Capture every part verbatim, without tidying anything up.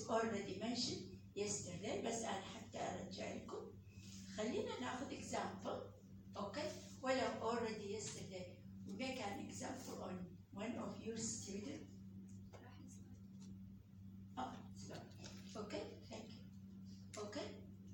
already mentioned yesterday بس أنا حتى أرجع لكم. خلينا ناخذ example. Okay, ولو already yesterday we make an example on one of your students. Oh, okay, thank you. Okay.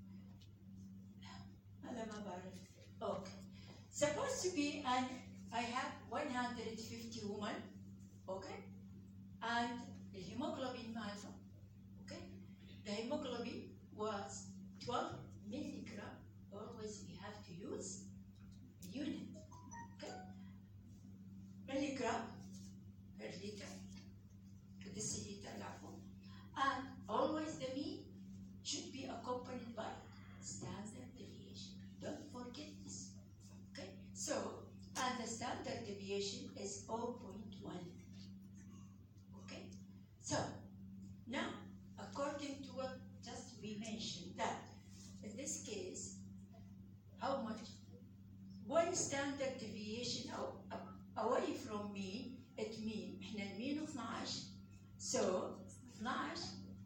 هذا ما بعرف. Okay. Supposed to be an I have one hundred fifty women. Okay. And the hemoglobin مالهم. Okay. The hemoglobin was twelve milligram. Always we have to use unit. Okay. Milligram per liter. Deciliter العفو. And always the mean should be accompanied by standard deviation. Don't forget this. Okay. So, and the standard deviation is zero point one. Okay. So, now, according to what just we mentioned, that in this case, how much? One standard deviation away from mean, it mean إحنا المين اثناعش. So, اثناعش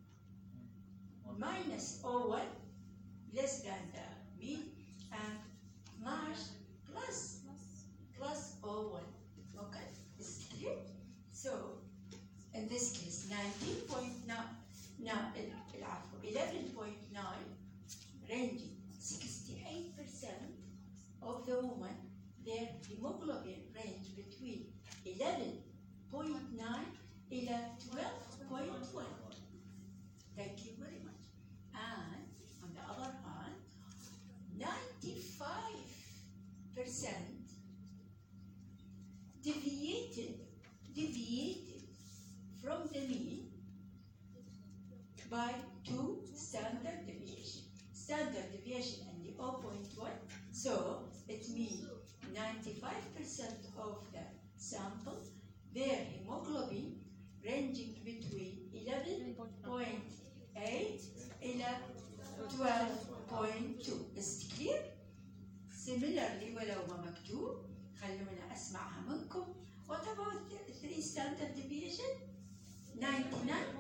minus zero point one less than the mean, and اثناعش plus plus zero point one. Okay, is it clear? So, in this case, nineteen point nine, now eleven point nine, ranging sixty-eight percent of the women, their hemoglobin range between eleven point nine إلى twelve point one. Thank you very much. And on the other hand, ninety-five percent deviated, deviated from the mean by two standard deviation. Standard deviation and the zero point one. So it means ninety-five percent of the sample, their hemoglobin ranging between eleven point eight إلى twelve point two. Is it clear? Similarly, ولو ما مكتوب خلونا أسمعها منكم. What about the three standard deviation? ninety-nine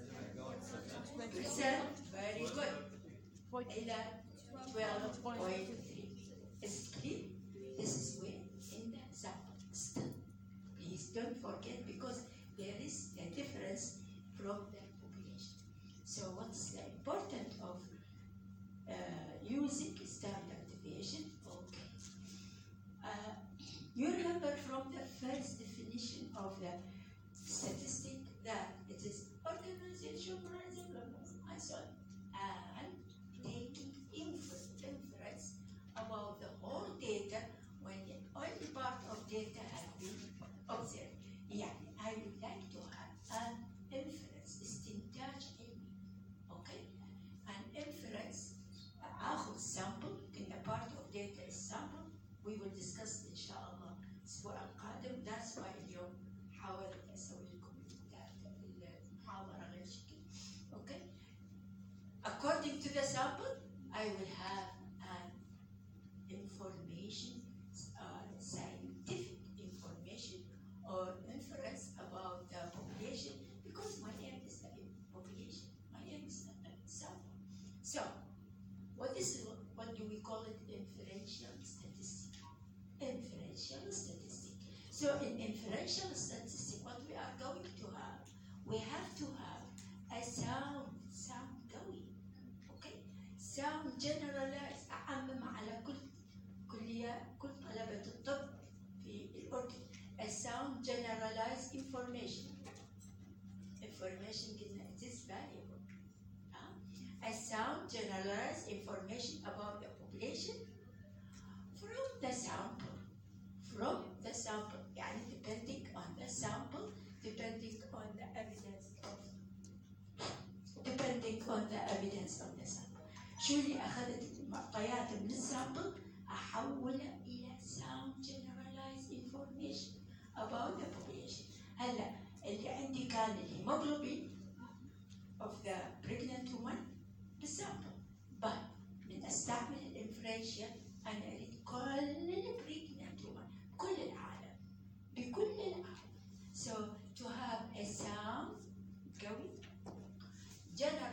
percent. Very good. إلى twelve point three. Is it clear? This is where in the sample. Please don't forget, because there is a difference from the population. So what's the importance of uh, using standard deviation? Okay. Uh, you remember from the first definition of the statistic that it is organization, and so on, and taking inference about the whole data when the only part of data has been observed. Yeah, I would like to have an inference, استنتاج علمي. Okay? An inference, آخذ sample, in the part of data is sample. We will discuss إن شاء الله الأسبوع القادم. That's why اليوم حاولت أسوي لكم المحاضرة غير شكل. Okay? According to the sample, I will have an information, uh, scientific information or inference about the population, because my aim is the population, my aim is not the sample. So, what is what do we call it? Inferential statistic. Inferential statistic. So, in inferential statistic, what we are going to have, we have to have a sound, sound going. Okay? Sound generalized أعمم على كل كلية كل طلبة الطب في الأردن. A sound generalized information. Information it is valuable. Uh, a sound generalized information about the population from the sample. From the sample. يعني depending on the sample, depending on the evidence of depending on the evidence of the sample. شو اللي أخذت المعطيات من السامبل أحولها إلى sound generalized information about the population. هلا اللي عندي كان الهيموغلوبين of the pregnant woman بالسامبل. but من أستعمل الانفرنشيال أنا أريد كل البريجننت woman بكل العالم بكل العالم. So to have a sound going general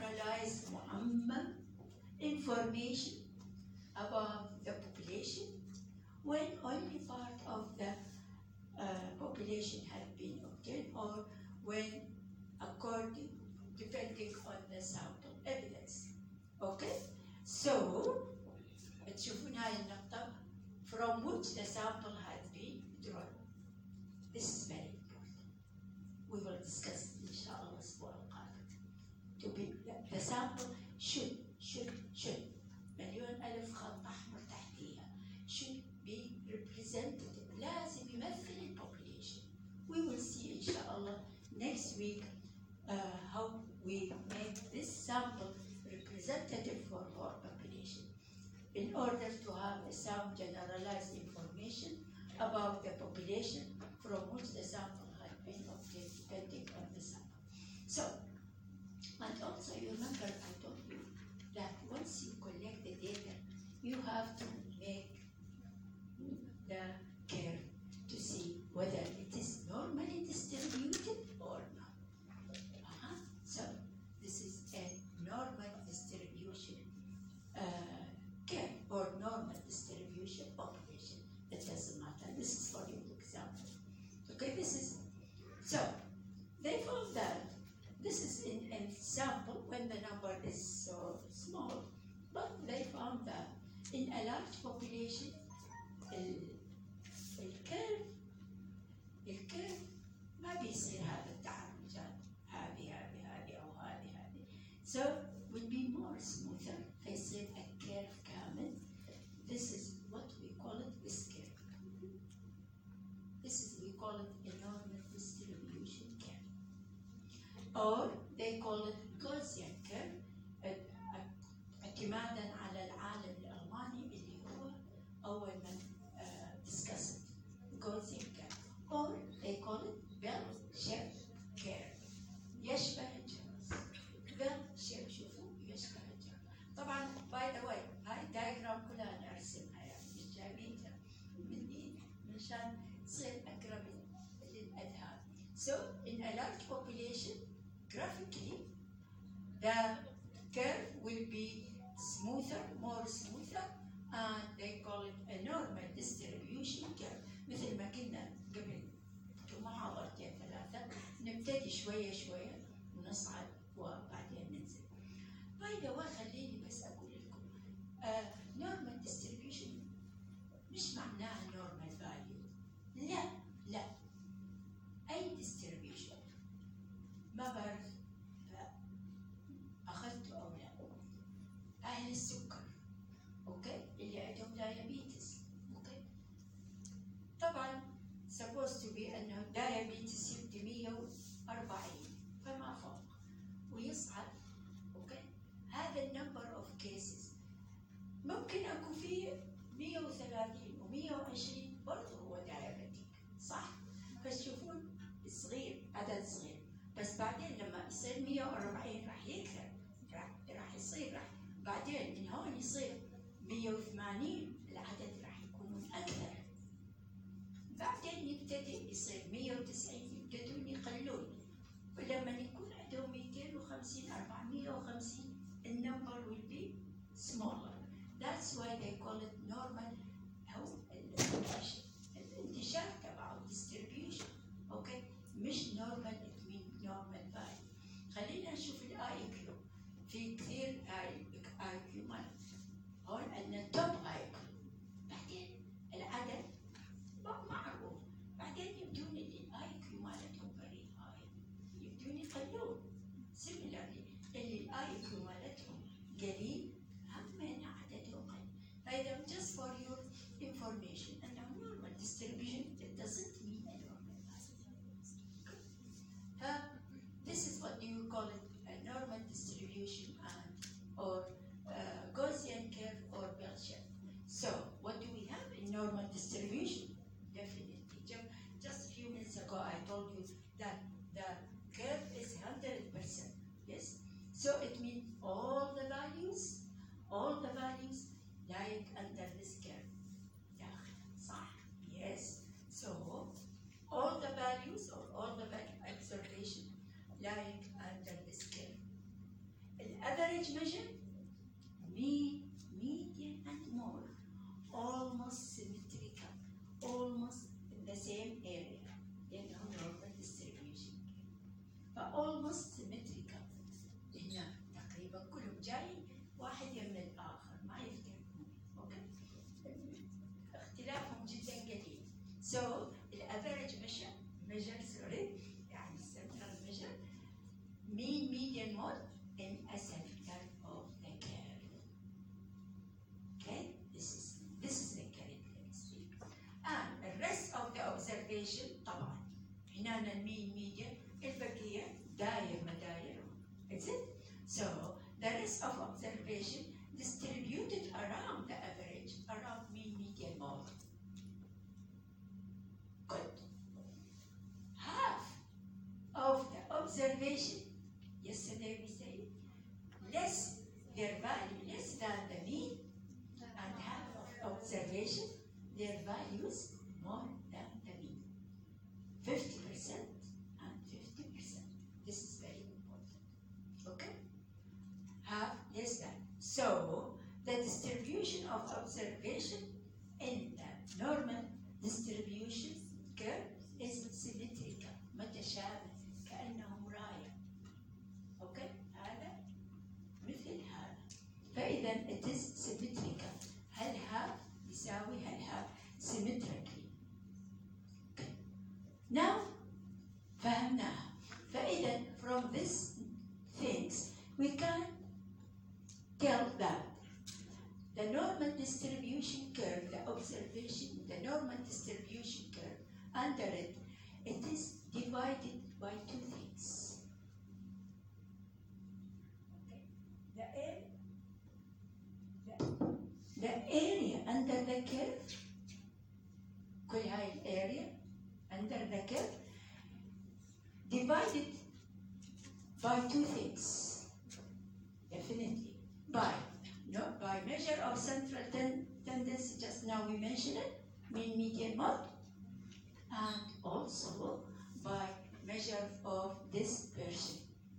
the sample evidence. Okay? So, تشوفون هاي النقطة from which the sample has been drawn. This is very important. We will discuss إن شاء الله الأسبوع القادم. To be the sample should should should مليون ألف خط أحمر تحتيها should be representative. لازم يمثل ال population. We will see إن شاء الله next week uh, how we make this sample representative for our population in order to have some generalized information about the population from which the sample had been obtained depending on the sample. So, and also you remember I told you that once you collect the data, you have to make the curve to see whether it is normally distributed or not. Uh-huh. So, this is a normal distribution uh, curve or normal distribution population. It doesn't matter. This is for your example. Okay, this is so they found that this is in a sample when the number is so small, but they found that in a large population, الكيرف الكيرف ما بيصير هذا التعرجات هذه هذه هذه أو هذه هذه. So will be more smoother. فيصير a curve كامل. This is what we call it this curve. This is we call it a normal distribution curve, or they call it Gaussian curve اعتمادا على العالم الألماني اللي هو أول من uh, discuss it. Gaussian curve, or they call it bell-shaped curve. يشبه الجرس. bell-shaped شوفوا يشبه الجرس. طبعا by the way هاي الدايجرام كلها أنا أرسمها يعني مش جايبينها من إيدي مشان تصير أقرب للأذهان. So in a large population, graphically, the curve will be smoother, more smoother, and they call it a normal distribution curve. مثل ما كنا قبل محاضرتين ثلاثة نبتدي شوية شوية ونصعد وبعدين ننزل. By the way خليني بس أقول لكم uh, normal distribution مش معناها normal value. لا لا أي distribution ما بعرف أخذته أو لا. أهل السكر أوكي اللي عندهم دايابيتس أوكي طبعا supposed to be أنه دايابيتس يبدي مية وأربعين فما فوق ويصعد أوكي. هذا النمبر of cases ممكن أكو فيه مية وثلاثين ومية وعشرين برضه هو دايابيتيك صح؟ فتشوفون صغير عدد صغير بس بعدين لما يصير مية وأربعين راح يكثر راح راح يصير راح بعدين من هون يصير مية وثمانين العدد راح يكونون أكثر. بعدين يبتدي يصير مية وتسعين يبتدون يقلون ولما يكون عندهم مئتين وخمسين أربعمية وخمسين النمبر will be smaller. That's why they call it normal أو الانتشار تبعه distribution أوكي مش normal it means normal value. خلينا نشوف الاي كيو. في كثير اي كيو مالت هون عندنا توب اي كيو بعدين العدد ما معروف بعدين يبدون الاي كيو مالتهم فيري هاي يبدون يقلون. similarly اللي الاي كيو مالتهم قليل همين عددهم قليل. فاذا just for your information انه normal distribution it doesn't mean a normal value. This is what you call it a normal distribution and or uh, Gaussian curve or bell shape. So what do we have in normal distribution? Definitely. Just a few minutes ago I told you that the curve is one hundred percent. Yes? So it means all the values, all the values lie under this curve. صح? Yes. So all the values or all the value observation lying under this curve. The average measure, mean, median, and more, almost symmetrical, almost in the same area. You know, normal distribution. But almost symmetrical. هنا تقريبا كلهم جاي واحد يم الآخر ما يفترقون. أوكي؟ اختلافهم جدا قليل. So the average measure measure sorry يعني central measure mean median mode in a center of the curve. Okay? This is this is the characteristic. And the rest of the observation طبعا هنا المين median البقية داير مداير. Is it? So the rest of observation distributed around the average, around mean median mode. Good. Half of the observation, yesterday we said, less their value less than the mean, and half of observation their values more than the mean. fifty percent and fifty percent. This is very important. Okay? Half less than. So the distribution of observation in the normal distribution curve is symmetrical متشابه كأنه مراية. أوكي؟ هذا مثل هذا. فإذا it is symmetrical. هل half يساوي هل half symmetrically. Okay. Now فهمناها. فإذا from these things we can tell that the normal distribution curve, the observation, the normal distribution curve, under it, it is divided by two things. Okay. The area, the, the area under the curve, كل هاي الarea under the curve, divided by two things. Definitely by no by measure of central ten tendency. Just now we mentioned it, mean median mode, and also by measure of dispersion.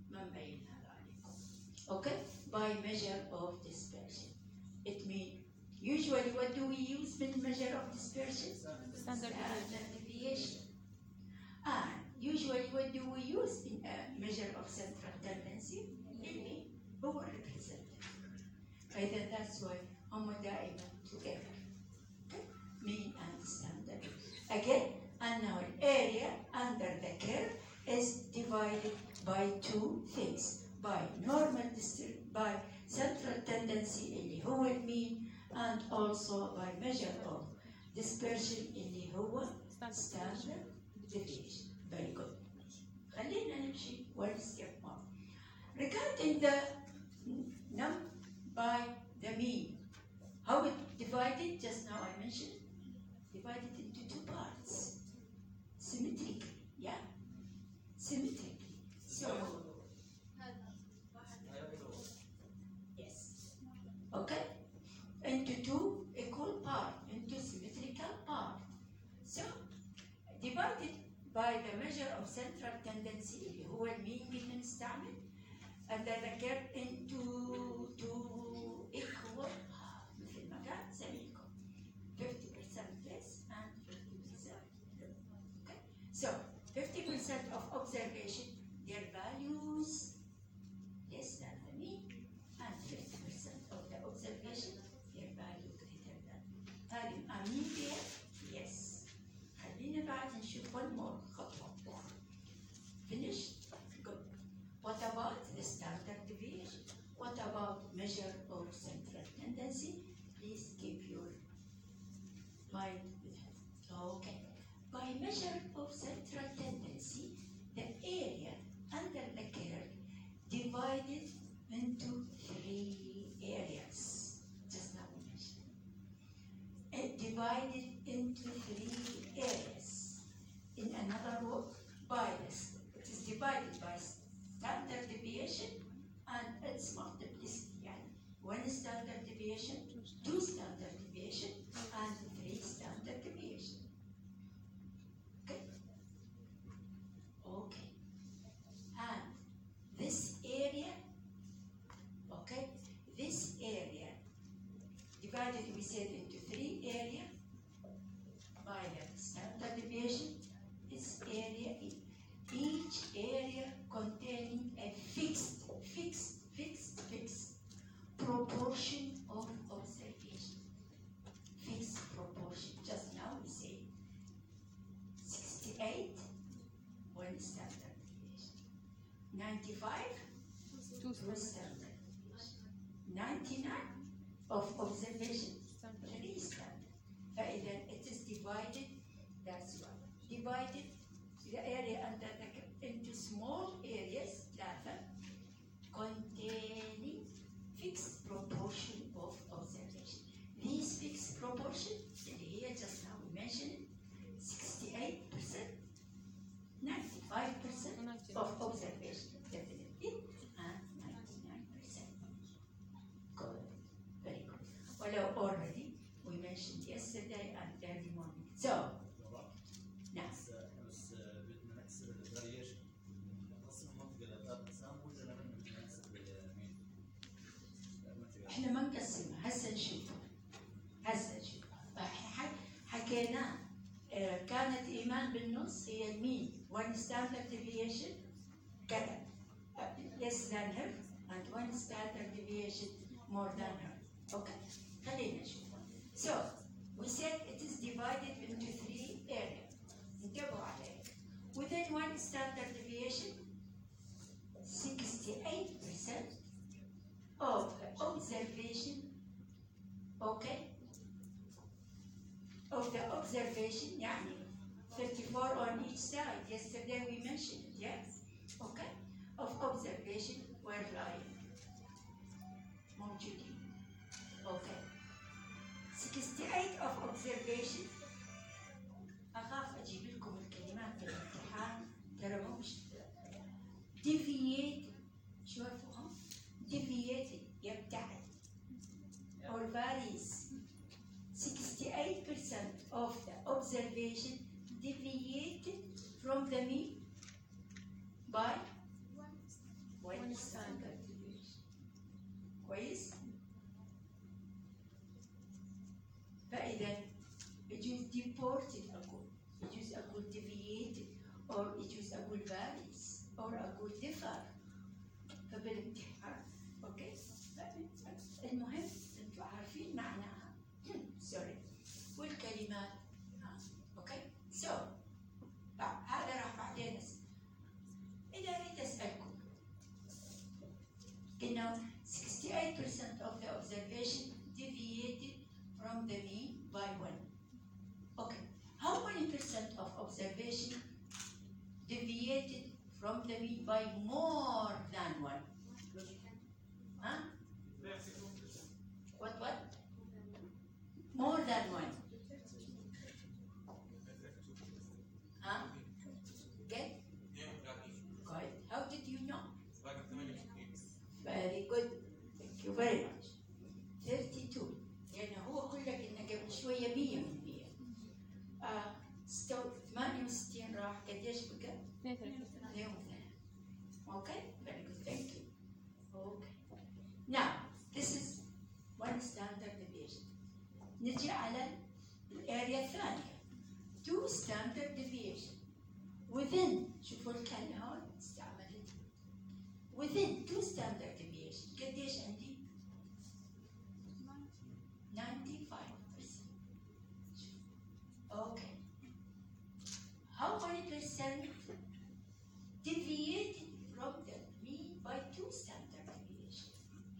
Okay, by measure of dispersion. It means usually what do we use in measure of dispersion? Standard deviation. And usually what do we use in a measure of central tendency? Mean هو representative. فإذا that's why هم دائما together. Okay? Mean and standard. Again, and now the area under the curve is divided by two things. By normal district, by central tendency اللي هو mean, and also by measure of dispersion اللي هو standard deviation. Very good. خلينا نمشي one step more. Regarding the num by the mean, how it divided, just now I mentioned, divided into two parts. Symmetrically, yeah? Symmetrically. So, yes. Okay? Into two equal parts, into symmetrical parts. So, divided by the measure of central tendency اللي هو المين اللي بنستعمل and then the curve into two equal مثل ما كان زميلكم fifty percent this and fifty percent. Okay? So fifty percent of observation their values less than the mean, and fifty percent of the observation their value greater than. هذه أمينية. Yes. خلينا بعد نشوف one more خطوة أخرى. Finish? Good. What about the standard deviation? What about measure of central tendency? Please keep your mind with it. Okay. By measure of central tendency, the area under the curve divided into three areas. Just now we mentioned. It divided into three areas. In another word, by this. It is divided by standard deviation and its multiplicity. Yani one standard deviation, two standard deviation, and three standard deviation. Okay? Okay. And this area, okay, this area divided, we said, into three areas by the standard deviation. This area, each area containing a fixed, fixed, fixed, fixed ninety-five Two two standard. ninety-nine of observation three standard. فإذا it is divided, that's why. Divided the area under the into small areas ثلاثة containing fixed proportion of observation. These fixed proportion اللي هي just now we mentioned sixty-eight percent, ninety-five percent of observation definitely, and ninety-nine percent. Good, very good. Well, already we mentioned yesterday and early morning. So, now. بس بدنا نحسب الفاريشن نقسم المنطقة لثلاث أقسام ولا بدنا نحسب مين؟ احنا ما نقسمها، هسه نشوفها. هسه نشوفها. ح- حكينا آه، كانت ايمان بالنص هي المين one standard deviation كذا آه، less than her and one standard deviation more than her. Okay. خلينا نشوفها. So we said it is divided into three areas. انتبهوا عليه. Within one standard deviation sixty-eight percent of the observation, okay, of the observation, يعني thirty-four on each side. Yesterday we mentioned it, yes? Okay, of observation were lying. موجودين. Okay. sixty-eight of observation. أخاف أجيب لكم الكلمات في الامتحان ترى مش deviate شوفوها deviated يبتعد or varies. sixty-eight percent of the observation deviated from the mean by one standard deviation. كويس؟ فإذا يجوز deported أقول، يجوز أقول deviated or يجوز أقول varies or أقول differ. فبالامتحان أوكي؟ المهم أنتوا عارفين معناها. سوري. والكلمات ها. أوكي؟ سو هذا راح بعدين أسأل. إذا أريد أسألكم قلنا sixty-eight percent of the observation deviated from the mean by one. Okay. How many percent of observation deviated from the mean by more than one? Huh? What, what? More than one. Huh? Get? Good. How did you know? Very good. Thank you very much. thirty-two. لأنه هو قل لك إنه قبل شوية مية بالمية. آه ستو ثمانية وستين راح قديش بقى؟ اثنين وثلاثين. Okay? Very good. Thank you. Okay. Now, this is one standard deviation. نجي على الاريا الثانية. Two standard deviation. Within شوفوا الكلمة هون استعملت. Within two standard deviation. قديش عندي؟ ninety-five percent. Okay. How many percent deviated from the mean by two standard deviation?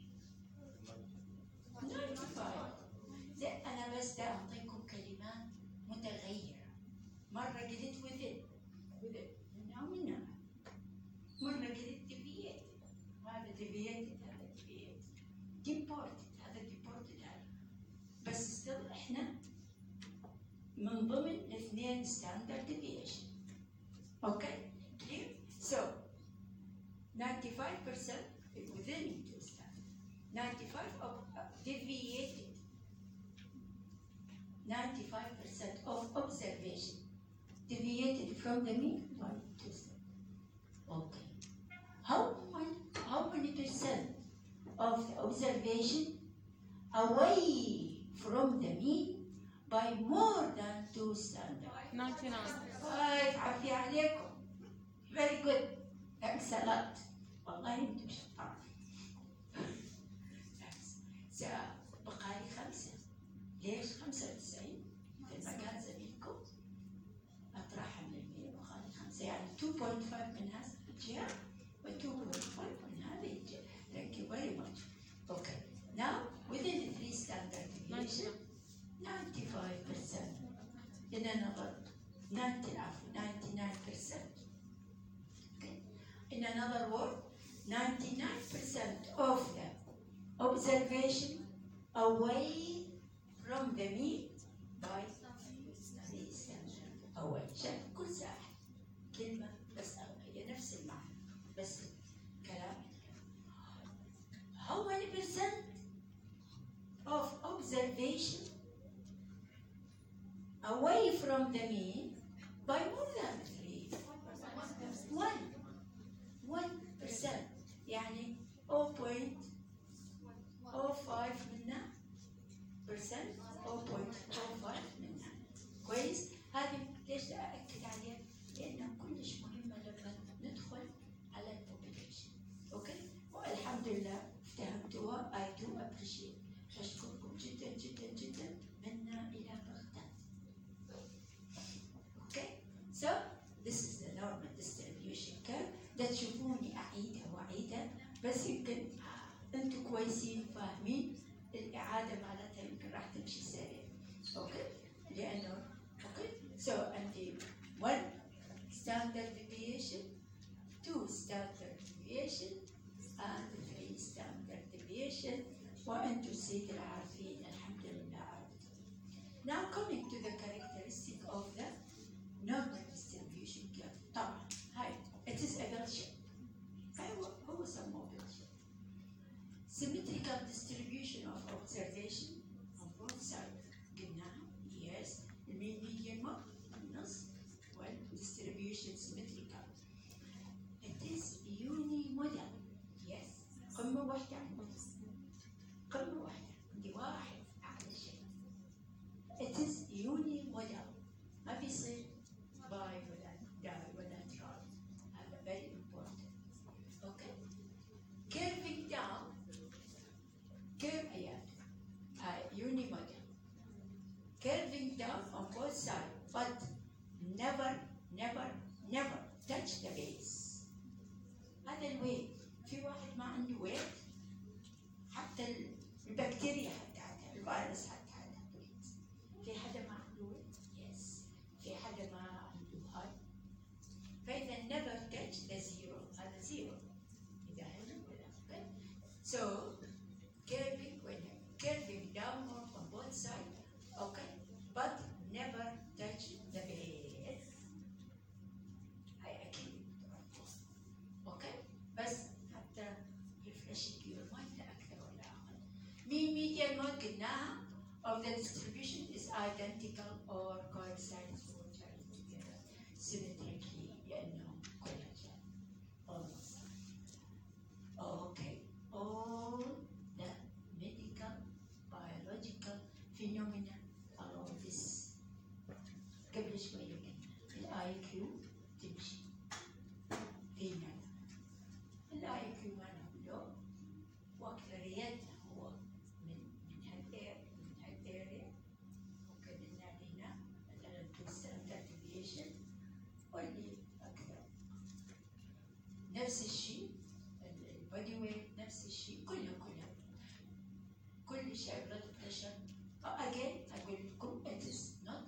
ninety-five. لا أنا بس دا أعطيكم كلمات متغيرة. مرة قلت within within منها ومنها. مرة قلت deviated. هذا deviated هذا deviated. deported هذا deported هذا. بس still إحنا من ضمن الاثنين standard deviation. Okay? Clear? So ninety-five percent within two standard. ninety-five of uh, deviated. ninety-five percent of observation deviated from the mean by two standard. Okay. How many, how many percent of the observation away from the mean by more than two standard? ninety-nine. Right, عافية عليكم. Very good. Thanks a lot. والله انتم شطار. Thanks. بقى لي خمسة. ليش خمسة وتسعين؟ في المكان زميلكم أطرحها من المية بقى لي خمسة، يعني two point five من هذا الجهة و two another word, ninety-nine percent of the observation away from the mean by three standard away. شايف كل ساعة كلمة بس هي نفس المعنى بس كلام. How many percent of observation away from the mean by more than three? One. One percent. يعني zero point zero five منها percent zero point zero five منها. كويس؟ هذه ليش أأكد عليها؟ لأنها كلش مهمة لما ندخل على البوبيليشن. أوكي؟ والحمد لله افتهمتوها. I do appreciate. أشكركم جدا جدا جدا منا إلى بغداد. Okay? So this is the normal distribution curve. ده تشوفوني أعيدها وأعيدها بس يمكن أنتم كويسين فاهمين. الإعادة معناتها يمكن راح تمشي سريع. أوكي؟ لأنه أوكي؟ So عندي one standard deviation, two standard deviation, and three standard deviation. وأنتم سيد العارفين الحمد لله عرفتم. Now coming to the characteristic of the normal distribution curve. طبعا هاي it is a bell shape. هو هو سموه bell shape. Symmetrical distribution of observation on both sides. قلناها yes. المين median mark النص well distribution symmetrical. It is unimodal. Yes. قمة واحدة عندي. قمة واحدة عندي واحد أعلى شيء. It is unimodal. ما بيصير باي ولا داي ولا تراي. هذا very important. Okay. Curving down. Curve أيات. Uh, unimodal. Curving down on both sides, but never, never, never touch the base. هذا الويت. في واحد ما عنده ويت. حتى البكتيريا حتى عندها، الفيروس حتى عندها ويت. في حدا ما عنده ويت؟ يس. في حدا ما عنده هاي. فإذا never touch the zero. هذا زيرو. إذا هنا ولا اوكي. So curving when curving downward on both sides, okay, but never touch the base. هاي أكيد. اوكي. بس حتى refreshing your mind أكثر ولا أقل. mean median mode قلناها of the distribution is identical or coincides or join together symmetrically لأنهم كلها almost. Okay. All the medical biological phenomena along this. قبل شوية قلنا الاي كيو تمشي فينا. الاي كيو ما نقوله واكثريتها هو من من هالاريا من هالاريا. وكلنا هنا مثلا تو ستاندرد ديفيشن واللي اكثر. نفس الشيء البودي ويت نفس الشيء كله كله كل شيء بلاد بريشر. again اقول لكم it is not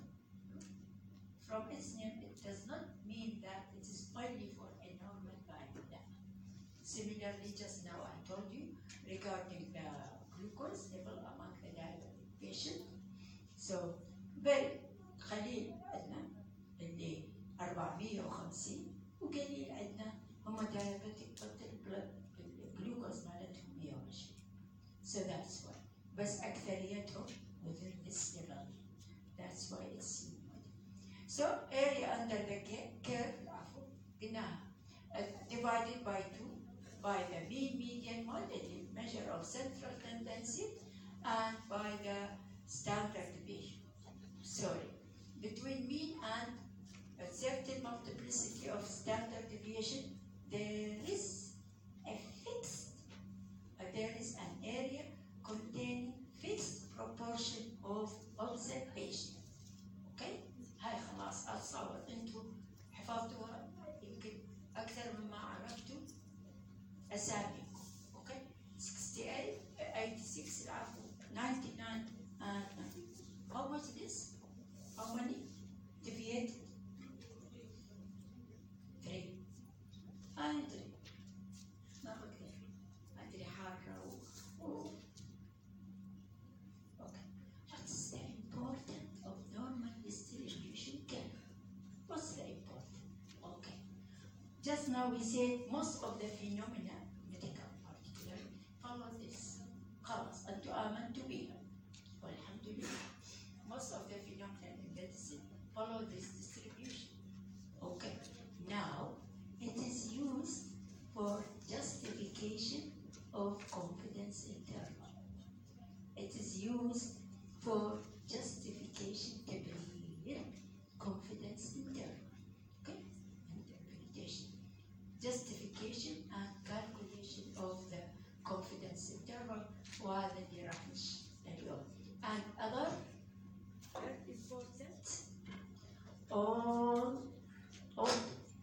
from its name it does not mean that it is only for a normal value. لا. Similarly just now I told you regarding the glucose level among the diabetic patient. So very قليل عندنا اللي أربعمية وخمسين وقليل عندنا هم diabetic but الجلوكوز مالتهم مية وعشرين. So that's why. بس أكثريتهم within this level. That's why it's unimodal. So area under the curve عفوا قلناها divided by two by the mean median mode, the measure of central tendency, and by the standard deviation. Sorry, between mean and a certain multiplicity of standard deviation, there is a fixed, uh, there is an area containing fixed proportion of observation. Okay? هاي خلاص أتصور أنتم حفظتوها يمكن أكثر مما عرفتوا أساميكم. Okay? sixty-eight, eighty-six العفو, ninety-nine, and how much this? How many deviated? Three. And three. now we say most of the phenomena, medical particularly, follow this. خلاص أنتم آمنتوا بها والحمد لله. Most of the phenomena in medicine follow this distribution. Okay. Now it is used for justification of confidence interval. It is used for justification تبرير confidence interval. Okay? Interpretation. Justification and calculation of the confidence interval وهذا اللي راح نشرح اليوم. And other very important all all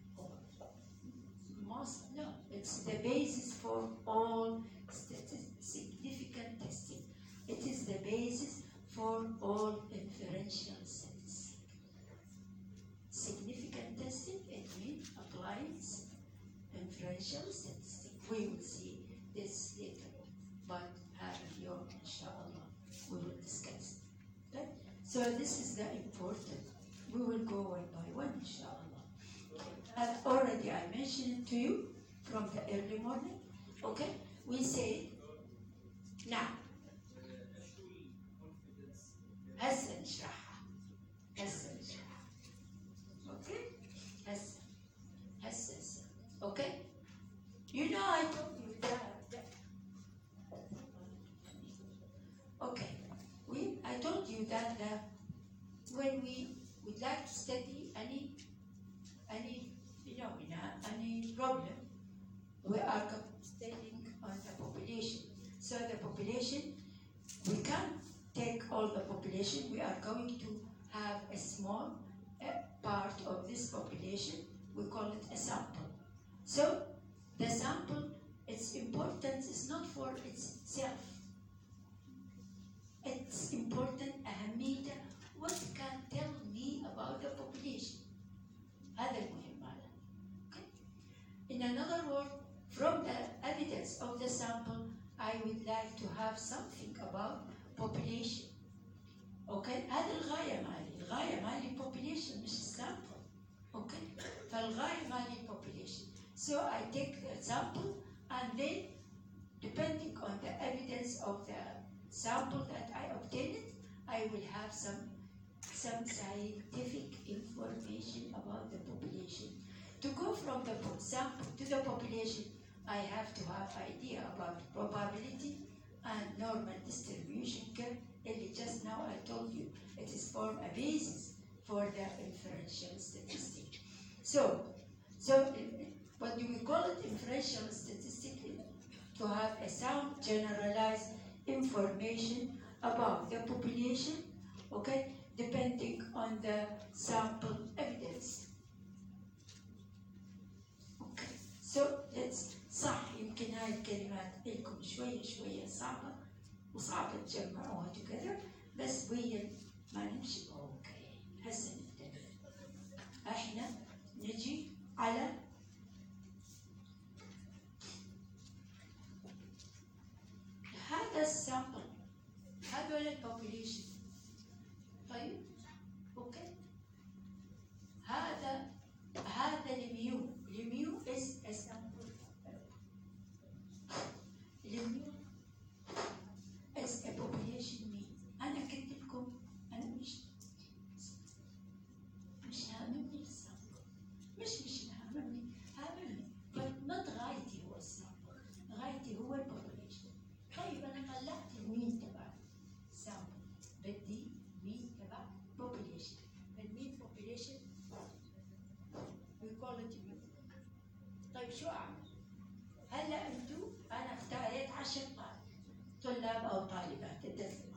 most no it's the basis for all significant testing. It is the basis for all inferential statistics. Significant testing, it means applying inferential statistics. We will see this later, but اليوم إن شاء الله we will discuss. Okay? So this is the important. We will go one by one, inshallah. And already I mentioned it to you from the early morning. Okay? We say now. هسه نشرحها. هسه نشرحها. Okay? هسه. هسه هسه. Okay? You know I told you that. Okay. We I told you that uh, when we would like to study any any phenomena, any problem, we are studying on the population. So the population, we can't take all the population. We are going to have a small uh, part of this population. We call it a sample. So the sample, its importance is not for itself. It's important أهميته what can tell me about the population. هذا المهم هذا. Okay. In another word, from the evidence of the sample, I would like to have something about population. Okay. هذا الغاية مالي. الغاية مالي population مش sample. Okay. فالغاية مالي population. So I take the sample and then depending on the evidence of the sample that I obtained, I will have some some scientific information about the population. To go from the sample to the population, I have to have idea about probability and normal distribution curve. اللي just now I told you, it is form a basis for the inferential statistic. So, so what do we call it? Inferential statistic, to have a sound generalized information about the population, okay, depending on the sample evidence. Okay, so let's صح يمكن هاي الكلمات لكم شوية شوية صعبة وصعبة تجمعوها together بس ويا ما نمشي. اوكي هسه نبدأ. احنا نجي على هذا السامبل، هذول البوبوليشن. طيب اوكي هذا هذا الميو الميو is a sample. الميو is a population mean. انا قلت لكم انا مش مش هاممني السامبل، مش مش هاممني هاممني but not غايتي هو السامبل، غايتي هو البوبوليشن. طيب انا طلعت المين تبع سامبل، بدي مين تبع population. المين population we call it mean. طيب شو اعمل؟ هلا انتو انا اختاريت عشر طلاب او طالبات الدرس.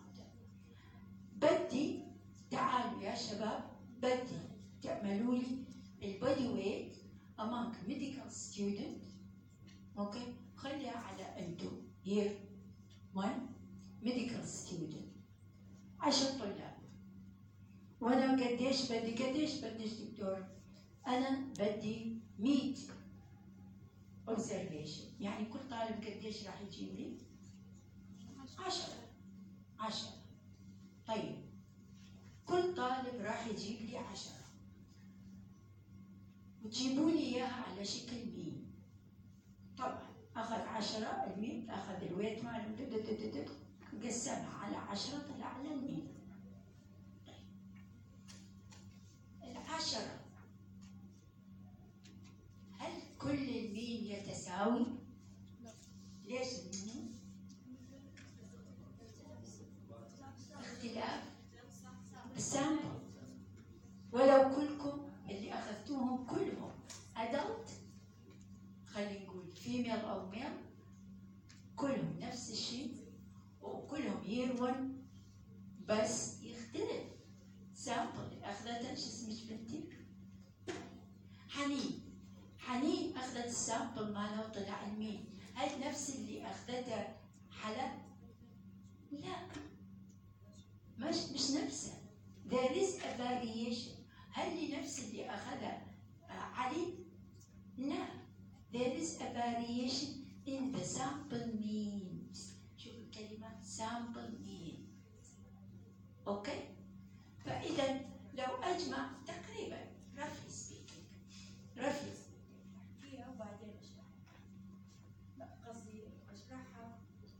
بدي تعالوا يا شباب بدي تعملوا لي البودي ويت among medical student. اوكي خليها على انتو here one medical student عشر طلاب. وانا قديش بدي قديش بديش دكتور؟ انا بدي مية observation. يعني كل طالب قديش راح يجيب لي؟ عشرة عشرة. طيب كل طالب راح يجيب لي عشرة وتجيبوا لي اياها على شكل مين. أخذ عشرة، الميم أخذ الويت ماله قسمها على عشرة طلع على الميم. العشرة هل كل الميم يتساوي؟ لا. ليش الميم؟ اختلاف السامبل. ولو كلكم اللي أخذتوهم كلهم adult، خلينا نقول فيميل أو ميل، كلهم نفس الشيء وكلهم year one، بس يختلف سامبل. أخذتها شو اسمك بنتي؟ حنين. حنين أخذت السامبل مالها وطلع المين. هل نفس اللي أخذته حلا؟ لا، مش مش نفسه. There is a variation. هل نفس اللي أخذه علي؟ لا. There is a variation in the sample means. شوف الكلمة sample mean. أوكي؟ فإذا لو أجمع تقريبا roughly speaking roughly فيها وبعدين أشرحها. لا قصدي أشرحها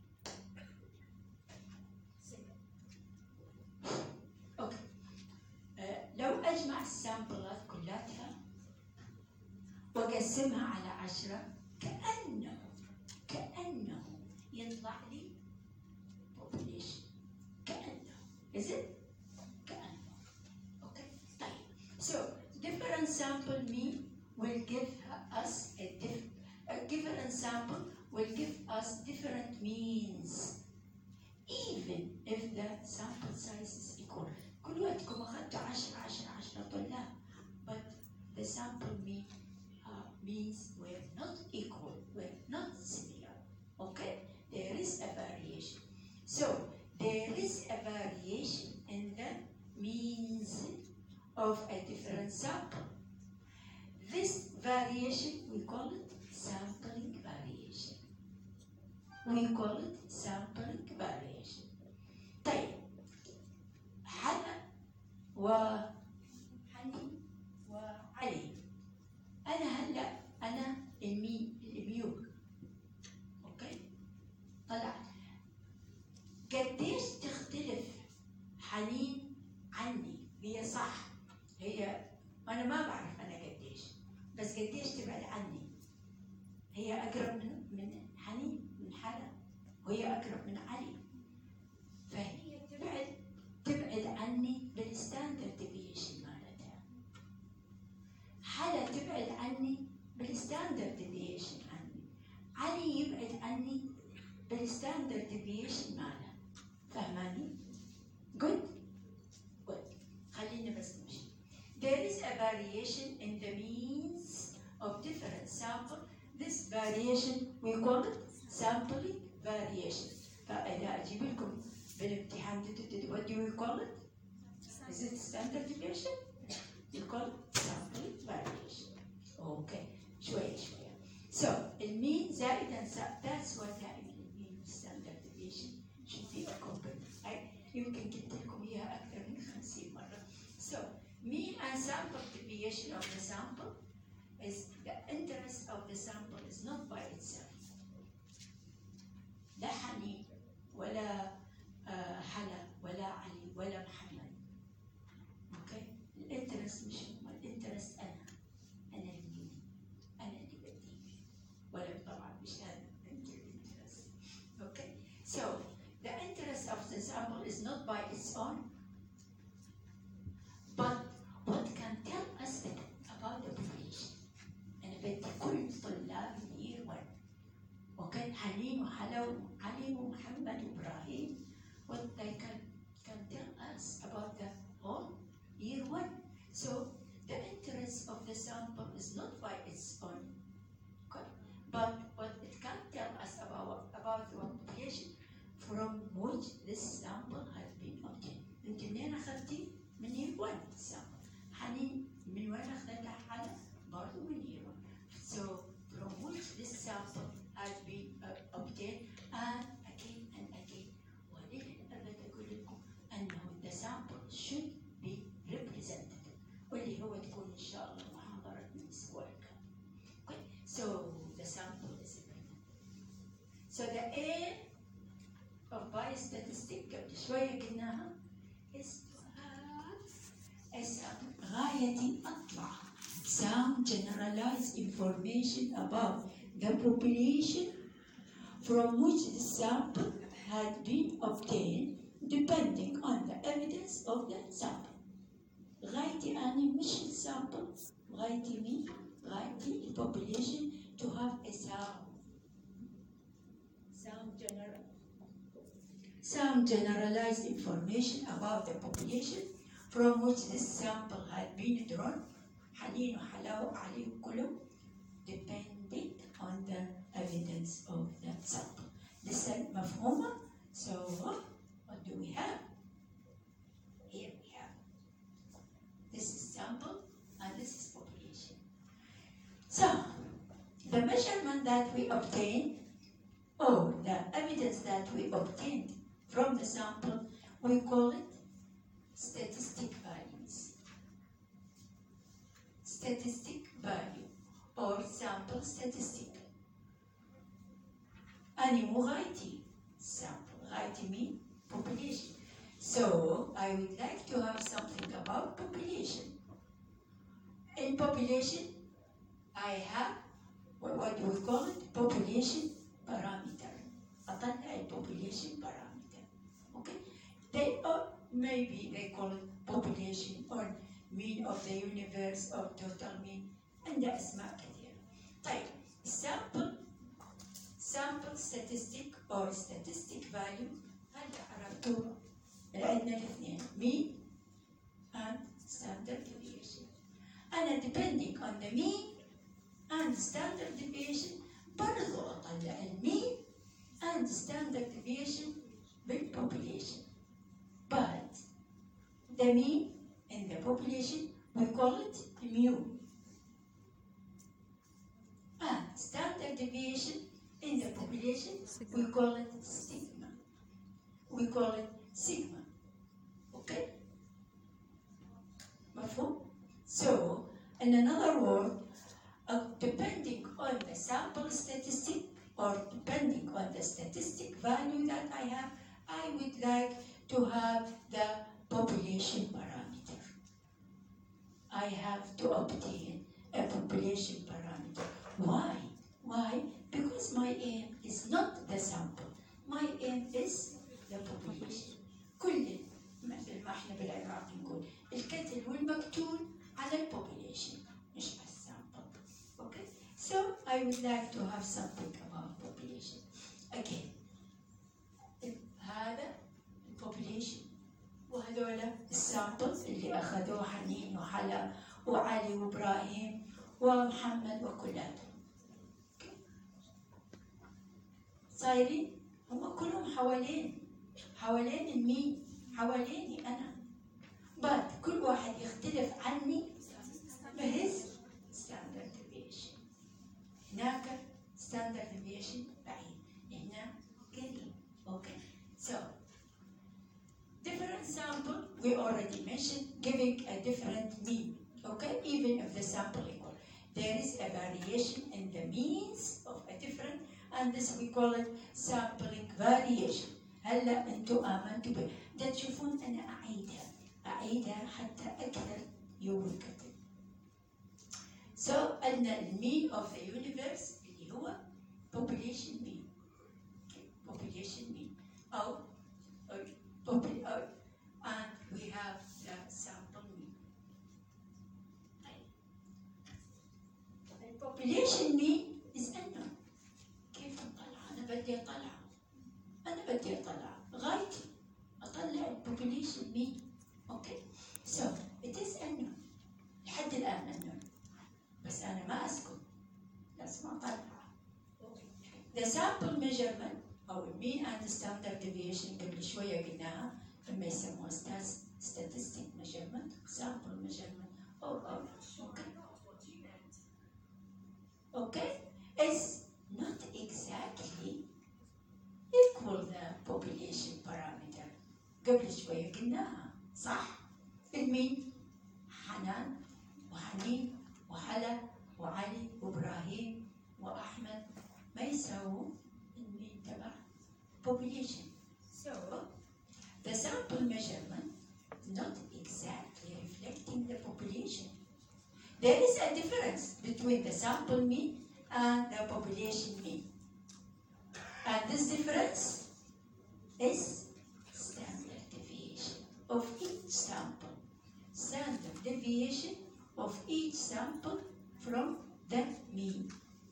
سنة. أوكي. أه لو أجمع السامبلات كلها وأقسمها على عشرة، كأنه كأنه يطلع لي population. كأنه is it؟ كأنه. Okay. طيب. So different sample mean will give us a different a different sample will give us different means even if the sample size is equal. كل وقتكم أخذتوا عشرة عشرة عشرة طلاب but the sample mean uh, means were not equal, were not similar. Okay? There is a variation. So there is a variation in the means of a different sample. This variation we call it sampling variation. We call it sampling variation. طيب حلا وحنين وعلي، أنا هلا أنا المي الميول. أوكي؟ طلعت قديش تختلف حنين عني؟ هي صح، هي أنا ما بعرف أنا قديش، بس قديش تبعد عني؟ هي أقرب من من حنين من حلا، وهي أقرب من علي، فهي تبعد تبعد عني بالستاندرد ديفيشن مالتها. حلا تبعد عني بالستاندرد ديفيشن عني، علي يبعد عني بالستاندرد ديفيشن مالها. فهماني؟ good good. خلينا بس نمشي. There is a variation in the means of different sample. This variation we call it sampling variation. فإذا أجيب لكم بالامتحان what do we call it? Is it standard deviation? You call it sampling variation. Okay. شوية شوية. So المين زائدا that's what دائما المين standard deviation should be accompanied. يمكن قلت لكم إياها أكثر من خمسين مرة. So mean and sample deviation of the sample is the interest of the sample is not by itself. لا حنين ولا آه حلا ولا علي ولا محمد. اوكي؟ الانترست مش هم، الانترست انا. انا اللي انا اللي بدي. ولا طبعا مش انا، انت الانترست. اوكي؟ So the interest of the sample is not by its own, but what can tell us about the population. أنا بدي كل طلاب year one. وكان حنين وحلا وعلي ومحمد وإبراهيم. What they can can tell us about the whole year one. So the interest of the sample is not by its own, okay? But what it can tell us about about the population from which this sample has been obtained. أنت منين أخذتي؟ من year one sample. حنين من وين أخذتها حلا؟ برضو من year one. So from which this sample has been uh, obtained and again and again. وللأبد أقول لكم أنه the sample should be represented، واللي هو تكون إن شاء الله محاضرة من الأسبوع القادم. So the aim of biostatistic قبل شوية قلناها is to have a some غايتي أطلع some generalized information about the population from which the sample had been obtained depending on the evidence of the sample. غايتي أنا مش السامبل، غايتي مين؟ غايتي البوبوليشن to have a sound. Some general, some generalized information about the population from which this sample had been drawn. حنين وحلاوة علي وكله depending on the evidence of the sample. This is مفهومة. So what do we have? Here we have. This is sample and this is population. So the measurement that we obtain, or the evidence that we obtained from the sample, we call it statistic values. Statistic value or sample statistic. أنا مو غايتي sample، غايتي مين؟ Population. So I would like to have something about population. In population, I have what, what do we call it? Population parameter. أطلع population parameter. Okay? They or maybe they call it population or mean of the universe or total mean. عندها أسماء كثيرة. طيب sample sample statistic or statistic value هلا عرفتوها. عندنا الاثنين mean and standard deviation. أنا depending on the mean and standard deviation برضو أطلع المين and standard deviation بالpopulation. But the mean in the population we call it mu. And standard deviation in the population we call it sigma. We call it sigma. Okay? مفهوم? So, in another word, uh, depending on the sample statistic or depending on the statistic value that I have, I would like to have the population parameter. I have to obtain a population parameter. Why? Why? Because my aim is not the sample. My aim is the population. كل مثل ما احنا بالعراق نقول الكتل والمقتول على population مش على sample. Okay? So I would like to have something about population. Again, هذا population وهذولا السامبلز اللي أخذوه حنين وحلا وعلي وإبراهيم ومحمد وكلاتهم. صايرين هم كلهم حوالين حوالين المين حواليني أنا. but كل واحد يختلف عني بهز standard deviation. هناك standard deviation بعيد، هنا قريب. Okay, so different sample we already mentioned giving a different mean. Okay, even if the sample equal, there is a variation in the means of a different, and this we call it sampling variation. هلا انتم امنتوا به، ده تشوفون انا اعيدها اعيدها حتى اكثر يوم الكتب. So قلنا المين of the universe اللي هو population mean. Okay. population mean أو أو أو and we have the sample mean. The population mean is أنه كيف أطلع؟ أنا بدي أطلع أنا بدي أطلع غايتي أطلع البوبوليشن مين. أوكي so it is أنه لحد الآن أنه بس أنا ما أسكت لازم أطلع. the sample measurement أو mean and standard deviation قبل شوية قلناها لما يسموها statistic measurement sample measurement أو أو أوكي أوكي is not exactly equal the population parameter. قبل شوية قلناها صح؟ المين؟ حنان وحنين وحلا وعلي وإبراهيم وأحمد ما يساووا المين تبع population. So the sample measurement not exactly reflecting the population. There is a difference between the sample mean and the population mean. And this difference is standard deviation of each sample. Standard deviation of each sample from the mean.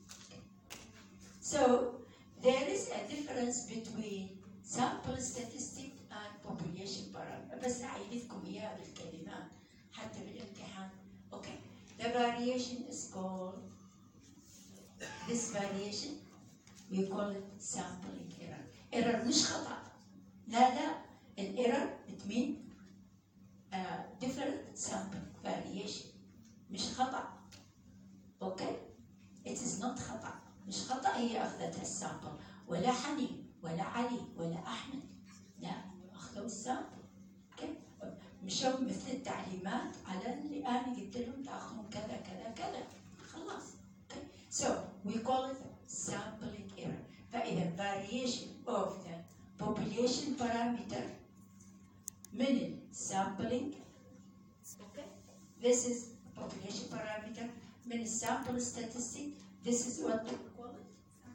So there is a difference between sample statistic and population parameter. بس أعيدكم إياها بالكلمات حتى بالامتحان. Okay. The variation is called, this variation we call it sampling error. Error مش خطأ. لا لا. An error it means uh, different sample variation. مش خطأ. Okay. It is not خطأ. مش خطأ هي أخذتها السامبل، ولا حنين ولا علي ولا أحمد. لا، أخذوا السامبل. Okay. مشوا مثل التعليمات على اللي أنا قلت لهم تأخذون كذا كذا كذا. خلاص. Okay. So we call it sampling error. فإذا variation of the population parameter من ال sampling. Okay. This is population parameter من ال sample statistic. This is what we call it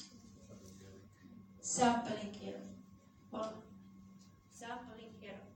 sampling error. Well, sampling error.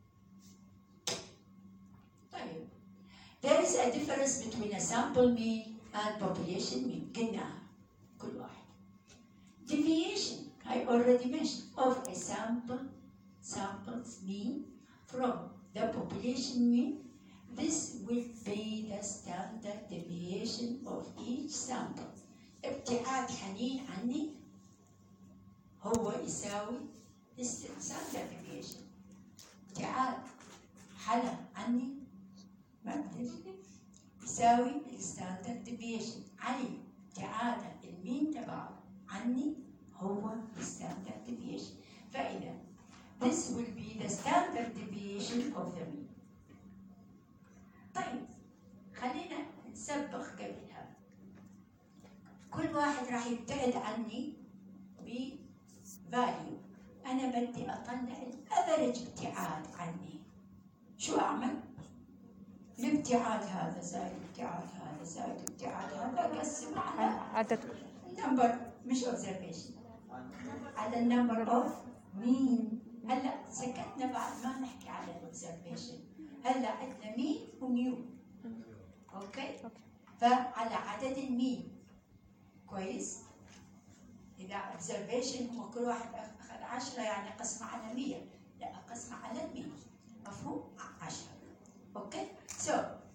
طيب. There is a difference between a sample mean and population mean. قلناها كل واحد. Deviation, I already mentioned, of a sample sample's mean from the population mean. This will be the standard deviation of each sample. ابتعاد حنين عني هو يساوي standard deviation. ابتعاد حلا عني ما أدري يساوي standard deviation. علي ابتعاد المين تبعه عني هو standard deviation. فإذا this will be the standard deviation of the mean. طيب خلينا نسبق قبلها. كل واحد راح يبتعد عني ب value. أنا بدي أطلع الأفرج ابتعاد عني. شو أعمل؟ الابتعاد هذا زائد الابتعاد هذا زائد الابتعاد هذا أقسم على عدد number مش observation على number of mean. هلا سكتنا بعد ما نحكي على observation. هلا عندنا mean وميو. أوكي؟ فعلى عدد المين. كويس؟ إذا observation هو كل واحد أخذ عشرة يعني قسمة على مية. لا قسمة على المية. مفهوم؟ عشرة. أوكي؟ so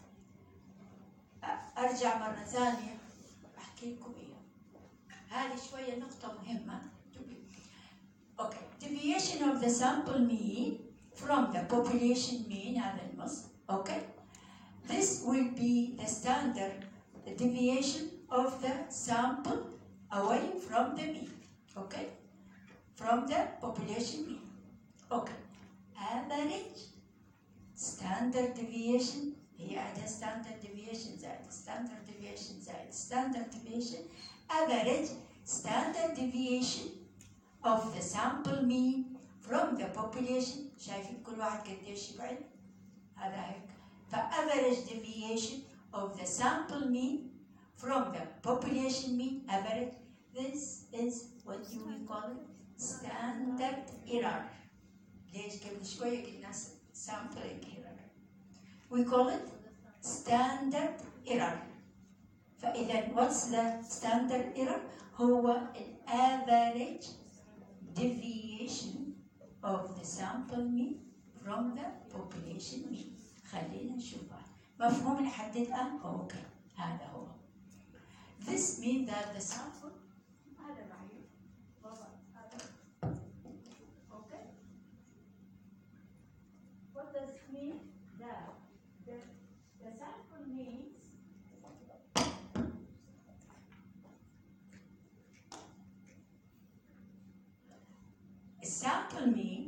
أرجع مرة ثانية أحكي لكم إياه. هذه شوية نقطة مهمة. أوكي. deviation of the sample mean from the population mean هذا النص. أوكي. this will be the standard deviation of the sample away from the mean. Okay, from the population mean. Okay, average standard deviation هي عندها standard deviation زائد standard deviation زائد standard deviation. Average standard deviation of the sample mean from the population. شايفين كل واحد قديش يبعد؟ هذا هيك. ف average deviation of the sample mean from the population mean average. This is what you will call it standard error. ليش قبل شوية قلنا sampling error. We call it standard error. فإذا what's the standard error؟ هو average deviation of the sample mean from the population mean. خلينا نشوفها. مفهوم لحد الآن؟ أوكي. هذا هو. This means that the sample هذا معي. Okay. What does it mean? That the, the sample means a sample mean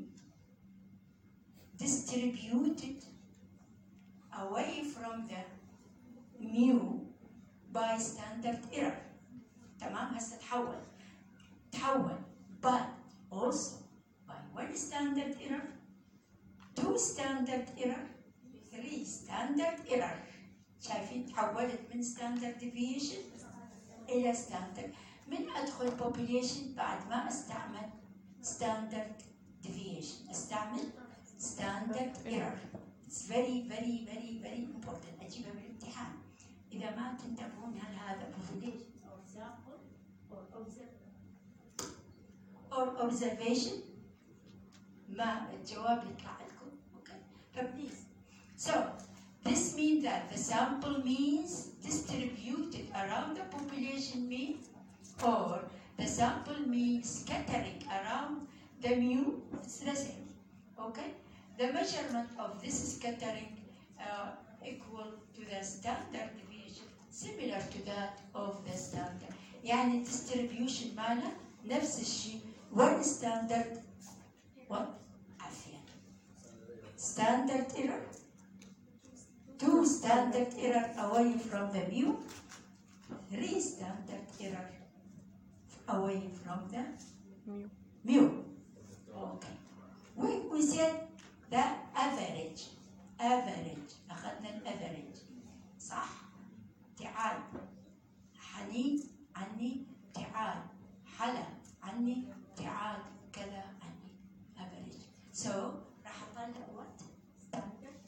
distributed away from the mu by standard error. تمام. هسه تحول تحول but also by one standard error, two standard error, three standard error. شايفين تحولت من standard deviation إلى standard. من أدخل population بعد ما أستعمل standard deviation أستعمل standard error. It's very very very very important. أجيبها بالامتحان. إذا ما تنتبهون هل هذا population or sample or observation or observation ما الجواب يطلع لكم. Okay. فبليز. So this means that the sample means distributed around the population mean, or the sample means scattering around the mean. It's the same. Okay. The measurement of this scattering uh, equal to the standard deviation, similar to that of the standard. يعني distribution ماله نفس الشيء. One standard, what? عافية. Standard error. Two standard error away from the mu. Three standard error away from the mu. mu. Okay. We, we said the average. Average. أخذنا الأفريج. صح. تعال. حنين عني تعال. حلا عني تعال كذا عني. Average. So راح أطلع what? Standard.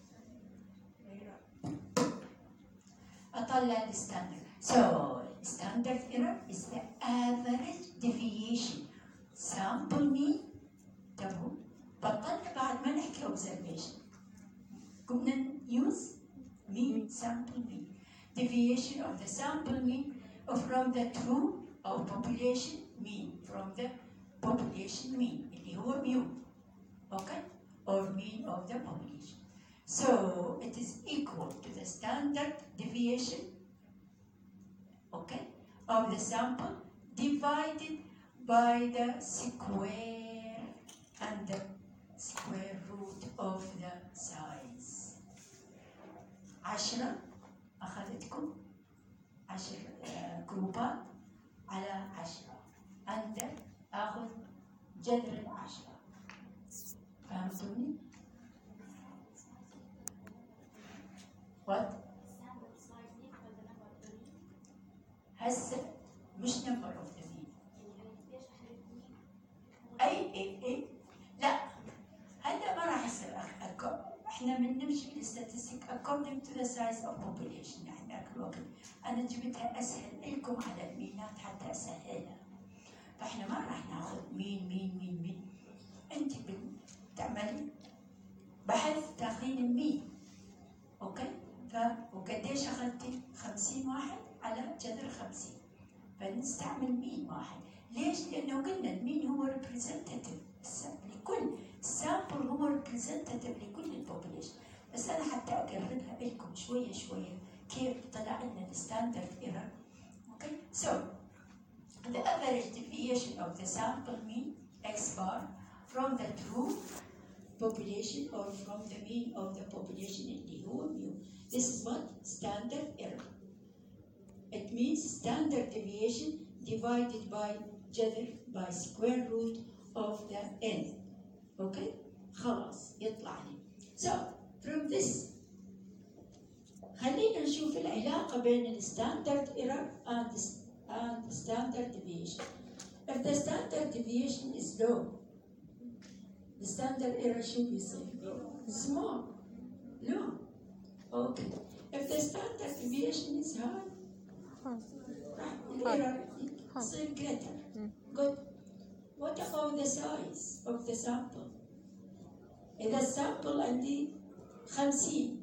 أطلع الستاندرد. So standard error is the average deviation. Sample mean. تمام. بطلنا بعد ما نحكي observation. قمنا use mean sample mean. Deviation of the sample mean from the true or population mean, from the population mean اللي هو mu. Okay? Or mean of the population. So it is equal to the standard deviation, okay, of the sample divided by the square and the square root of the size. عشرة أخذتكم عشر جروبات على عشرة. أنت أخذ جذر العشرة. فهمتوني؟ What? هسه مش number of the mean. أي أي أي لا هلا ما راح يصير. احنا بنمشي بالستاتستيك according to the size of population. يعني ذاك الوقت أنا جبتها أسهل لكم على المينات حتى أسهلها. فاحنا ما راح ناخذ مين مين مين مين. أنت بتعملي بحث تاخذين المين. أوكي؟ ف وقديش أخذتي؟ خمسين واحد على جذر خمسين. فنستعمل مين واحد. ليش؟ لأنه قلنا المين هو representative لكل السامبل، هو representative لكل البوبوليشن. بس أنا حتى أقربها لكم شوية شوية كيف طلع لنا الستاندرد ايرور. أوكي؟ So the average deviation of the sample mean x bar from the true population or from the mean of the population اللي هو mu. This is what? Standard error. It means standard deviation divided by جذر by square root of the n. Okay? خلاص يطلع لي. So from this خلينا نشوف العلاقة بين ال standard error and and standard deviation. If the standard deviation is low, the standard error should be small. Low. Okay. If the standard deviation is high, the error is greater. Good. What about the size of the sample? إذا السامبل عندي خمسين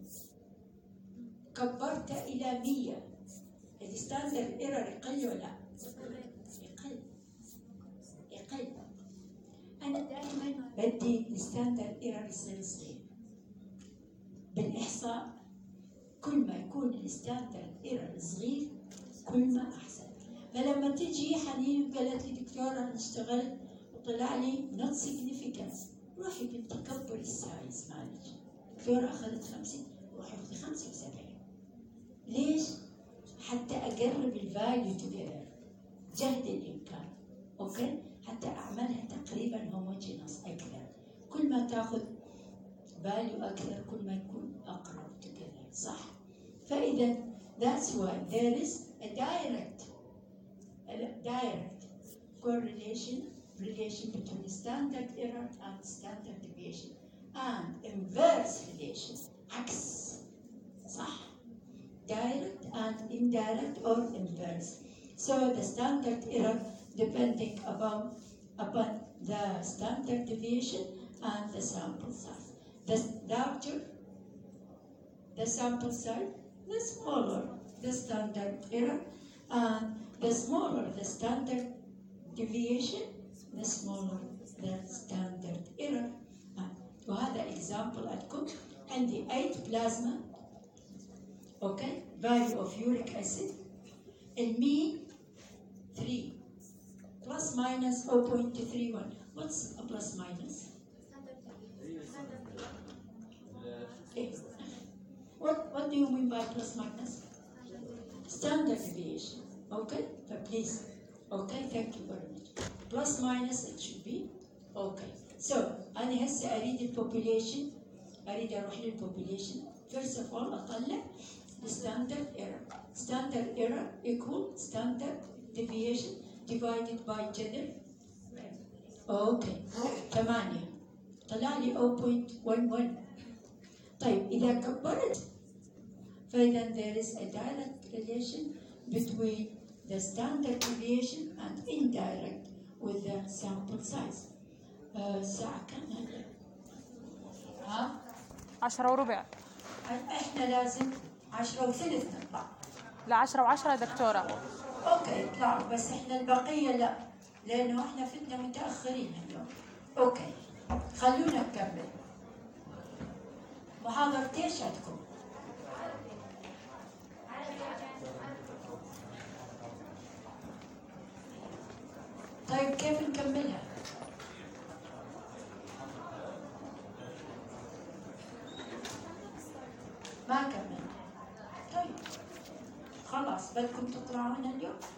كبرته إلى مية، الستاندرد ايرور يقل ولا؟ يقل. يقل. أنا دائما بدي الستاندرد ايرور يصير صغير. بالإحصاء كل ما يكون الستاندرد ايرور صغير كل ما أحسن. فلما تجي حنين وقالت لي دكتورة أنا اشتغلت وطلع لي not significant، روحي بنتي كبري السايز مالك. دكتورة أخذت خمسين، روحي أخذي خمسة وسبعين. ليش؟ حتى أقرب الفاليو توجذر جهد الإمكان. أوكي؟ حتى أعملها كل ما تاخذ value أكثر كل ما يكون أقرب together، صح؟ فإذا that's why there is a direct a direct correlation relation between standard error and standard deviation and inverse relation عكس، صح؟ direct and indirect or inverse. So the standard error depending upon upon the standard deviation and the sample size. The larger the sample size, the smaller the standard error, and the smaller the standard deviation, the smaller the standard error. وهذا example عندكم. عندي eight plasma okay value of uric acid المين three plus minus zero point three one. What's a plus minus? Okay. What what do you mean by plus minus? Standard deviation. Okay, so please. Okay, thank you very much. Plus minus it should be okay. So أنا هسه أريد البوبوليشن، أريد أروح للبوبوليشن. First of all أطلع the standard error. Standard error equal standard deviation divided by جذر. Okay. ثمانية. طلع لي zero point one one. طيب إذا كبرت فإذا there is a direct relation between the standard deviation and indirect with the sample size. الساعة كم هلا؟ ها؟ عشرة وربع. احنا لازم عشرة وثلث نطلع. لا عشرة وعشرة يا دكتورة. اوكي اطلعوا بس احنا البقية لا، لأنه احنا فتنا متأخرين اليوم. اوكي خلونا نكمل. محاضرتي ايش عندكم؟ طيب كيف نكملها؟ ما كملنا. طيب خلاص بدكم تطلعون اليوم؟